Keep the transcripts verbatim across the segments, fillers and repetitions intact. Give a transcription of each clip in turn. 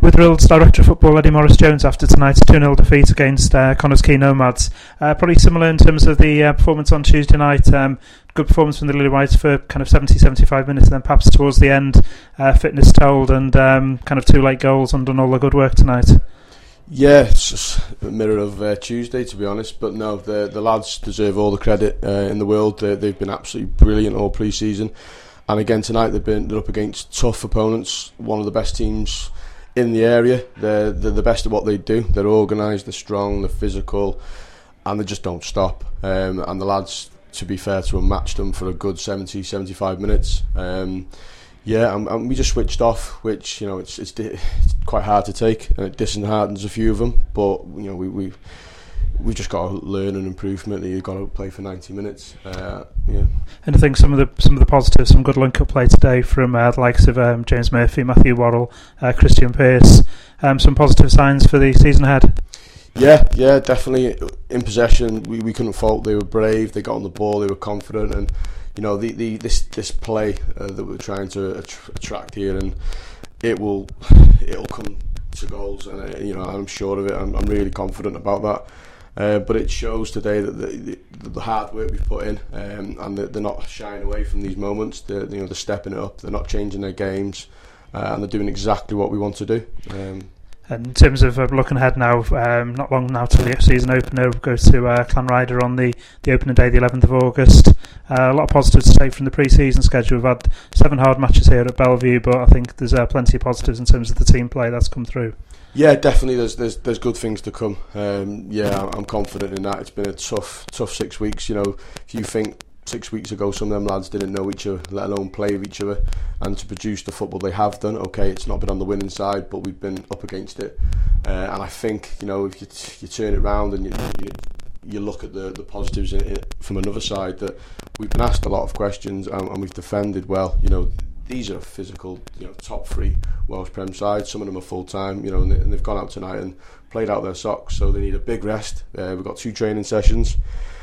Witherell's Director of Football Eddie Morris-Jones after tonight's two nil defeat against uh, Connah's Quay Nomads. Uh, probably similar in terms of the uh, performance on Tuesday night. Um, good performance from the Lily Whites for kind of seventy, seventy-five minutes, and then perhaps towards the end, uh, fitness told, and um, kind of two late goals undone all the good work tonight. Yeah, it's just a mirror of uh, Tuesday, to be honest. But no, the the lads deserve all the credit uh, in the world. They, they've been absolutely brilliant all pre-season, and again tonight they've been they're up against tough opponents. One of the best teams in the area. They're, they're the best at what they do. They're organised, they're strong, they're physical, and they just don't stop. Um, and the lads, to be fair to them, matched them for a good seventy, seventy-five minutes. Um, yeah, and, and we just switched off, which, you know, it's, it's it's quite hard to take, and it disheartens a few of them. But you know, we we we've just got to learn and improvement. You've got to play for ninety minutes. Uh, yeah. And I think some of the some of the positives, some good link-up play today from uh, the likes of um, James Murphy, Matthew Worrell, uh, Christian Pearce. Um, some positive signs for the season ahead. Yeah, yeah, definitely. In possession, we, we couldn't fault. They were brave. They got on the ball. They were confident, and you know, the, the this this play uh, that we're trying to att- attract here, and it will it'll come to goals, and uh, you know, I'm sure of it. I'm, I'm really confident about that. Uh, but it shows today that the, the, the hard work we've put in, um, and they're, they're not shying away from these moments. They're, you know, they're stepping it up. They're not changing their games, uh, and they're doing exactly what we want to do. Um, And in terms of uh, looking ahead now, um, not long now till the season opener goes to uh, Clanrider on the, the opening day, the eleventh of August. Uh, a lot of positives to take from the pre-season schedule. We've had seven hard matches here at Bellevue, but I think there's uh, plenty of positives in terms of the team play that's come through. Yeah, definitely. There's there's there's good things to come. Um, yeah, I'm confident in that. It's been a tough tough six weeks. You know, if you think six weeks ago some of them lads didn't know each other, let alone play with each other, and to produce the football they have done, okay, it's not been on the winning side, but we've been up against it. Uh, and I think, you know, if you, t- you turn it round and you, you you look at the the positives in it from another side, that we've been asked a lot of questions and, and we've defended well. You know, these are physical, you know, top three Welsh Prem sides. Some of them are full time, you know, and, they, and they've gone out tonight and played out their socks, so they need a big rest. Uh, we've got two training sessions,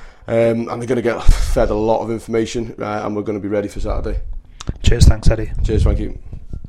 um, and they're going to get fed a lot of information, uh, and we're going to be ready for Saturday. Cheers, thanks, Eddie. Cheers, thank you.